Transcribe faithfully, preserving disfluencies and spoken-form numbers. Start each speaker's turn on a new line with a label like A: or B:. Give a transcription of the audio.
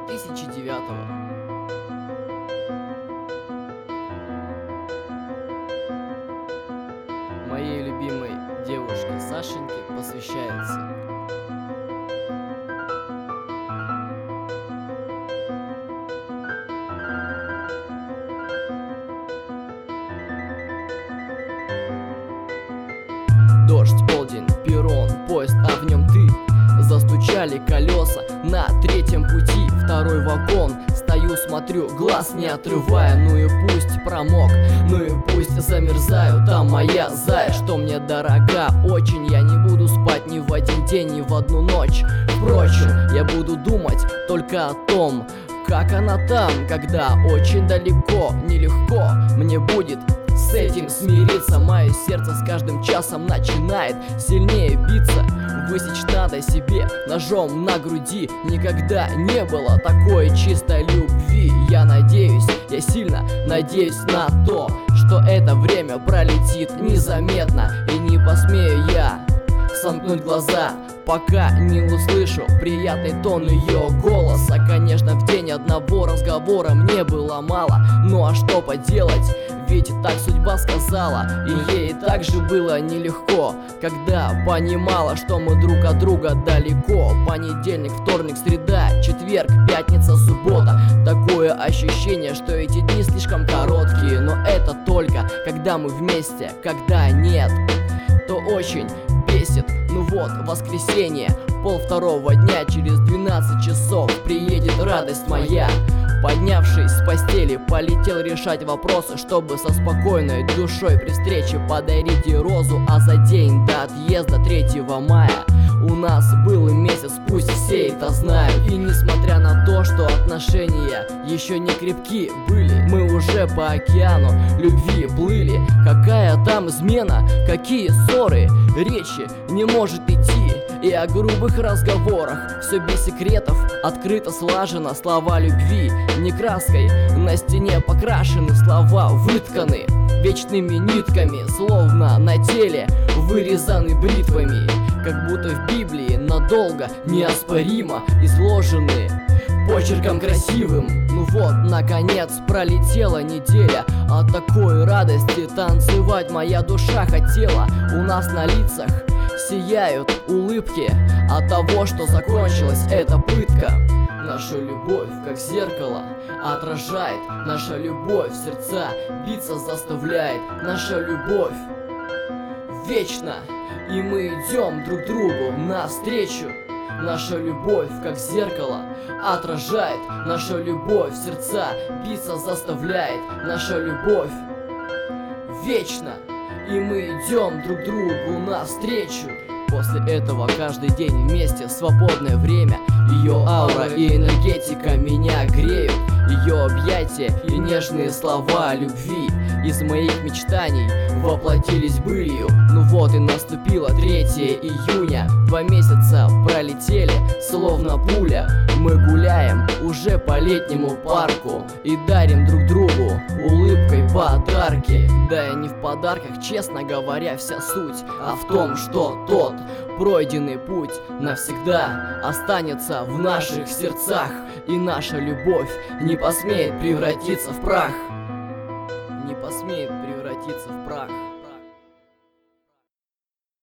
A: тысячи девятого. Моей любимой девушке Сашеньке посвящается. Дождь, полдень, перрон, поезд, а в нем ты. Застучали колеса на третьем пути. Второй вагон, стою, смотрю, глаз не отрывая. Ну и пусть промок, ну и пусть замерзаю. Там моя зая, что мне дорога очень. Я не буду спать ни в один день, ни в одну ночь. Впрочем, я буду думать только о том, как она там, когда очень далеко. Нелегко мне будет с этим смириться. Мое сердце с каждым часом начинает сильнее биться. Высечь надо себе ножом на груди. Никогда не было такой чистой любви. Я надеюсь, я сильно надеюсь на то, что это время пролетит незаметно. И не посмею я сомкнуть глаза, пока не услышу приятный тон ее голоса. Конечно, в день одного разговора мне было мало. Ну а что поделать, ведь так судьба сказала. И ей также было нелегко, когда понимала, что мы друг от друга далеко. Понедельник, вторник, среда, четверг, пятница, суббота. Такое ощущение, что эти дни слишком короткие. Но это только когда мы вместе, когда нет, то очень бесит. Ну вот, воскресенье, пол второго дня, через двенадцать часов приедет радость моя. Поднявшись с постели, полетел решать вопросы, чтобы со спокойной душой при встрече подарить ей розу. А за день до отъезда третьего мая у нас был месяц, пусть все это знают. И несмотря на то, что отношения еще не крепки были, мы уже по океану любви плыли. Какая там измена, какие ссоры, речи не может идти. И о грубых разговорах, все без секретов, открыто слажено. Слова любви не краской на стене покрашены, слова вытканы вечными нитками, словно на теле вырезаны бритвами. Как будто в Библии надолго неоспоримо изложены почерком красивым. Ну вот, наконец, пролетела неделя. От такой радости танцевать моя душа хотела. У нас на лицах сияют улыбки от того, что закончилась эта пытка. Наша любовь, как зеркало, отражает. Наша любовь сердца биться заставляет. Наша любовь вечна, и мы идем друг другу навстречу. Наша любовь, как зеркало, отражает. Наша любовь сердца биться заставляет. Наша любовь вечна, и мы идем друг другу навстречу. После этого каждый день вместе, свободное время. Ее аура и энергетика меня греют. Ее объятия и нежные слова любви из моих мечтаний воплотились былью. Ну вот и наступило третье июня. Два месяца пролетели, словно пуля. Мы гуляем уже по летнему парку и дарим друг другу улыбкой подарки. Да и не в подарках, честно говоря, вся суть, а в том, что тот пройденный путь навсегда останется в наших сердцах. И наша любовь не посмеет превратиться в прах. Не посмеет